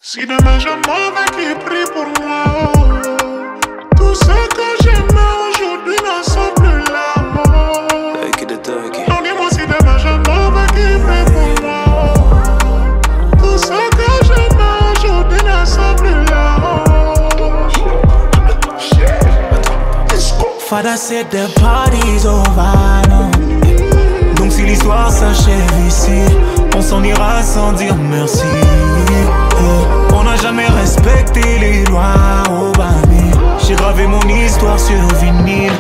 Si demain je m'en vais, qui prie pour moi, tout ce que j'aimais aujourd'hui ne sont plus là. Non, dis-moi si demain je m'en vais, qui prie pour moi, tout ce que j'aimais aujourd'hui ne sont plus là. Father said the party's over, non. Donc si l'histoire s'achève ici, on s'en ira sans dire merci. On n'a jamais respecté les lois au Bami. J'ai gravé mon histoire sur vinyle.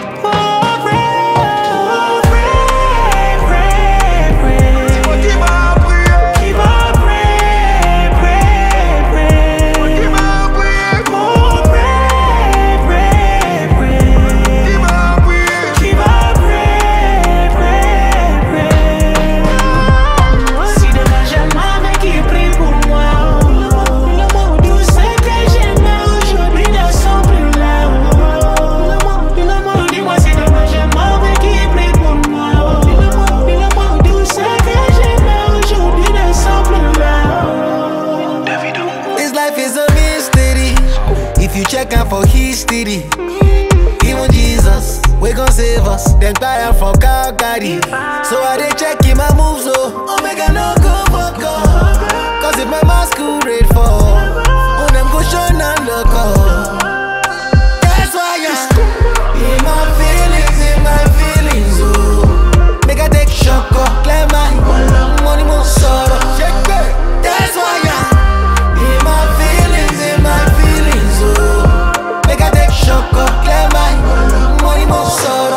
Check out for history. Even Jesus, we gon' save us. Then tire from Calgary. So I dey checking my moves, oh make I no go fuck up. Cause if my masquerade fall, oh them go shine and look up. That's why in my feelings, oh make I take shock up. Clear my money more sorrow. Check it. That's why in my feelings, oh make I take shock up. Clear my money more sorrow.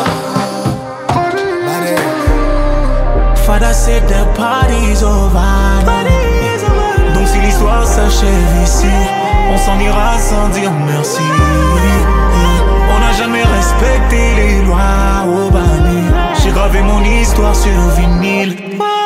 Father said the party's over, non. Donc si l'histoire s'achève ici, on s'en ira sans dire merci. On n'a jamais respecté les lois au Bani. J'ai gravé mon histoire sur vinyle.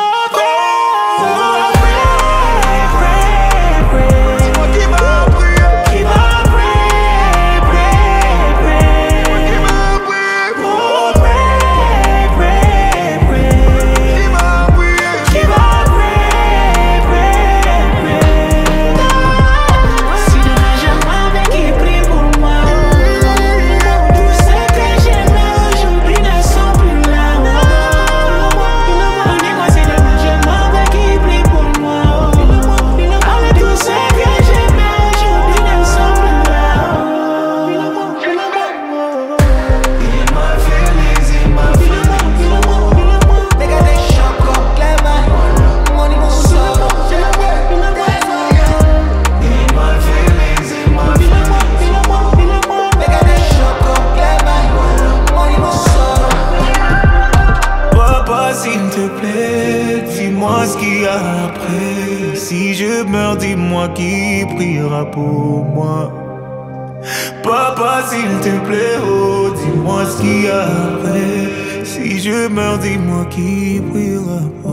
Dis-moi ce qu'il y a après. Si je meurs, dis-moi qui priera pour moi. Papa, s'il te plaît, oh, dis-moi ce qu'il y a après. Si je meurs, dis-moi qui priera pour moi.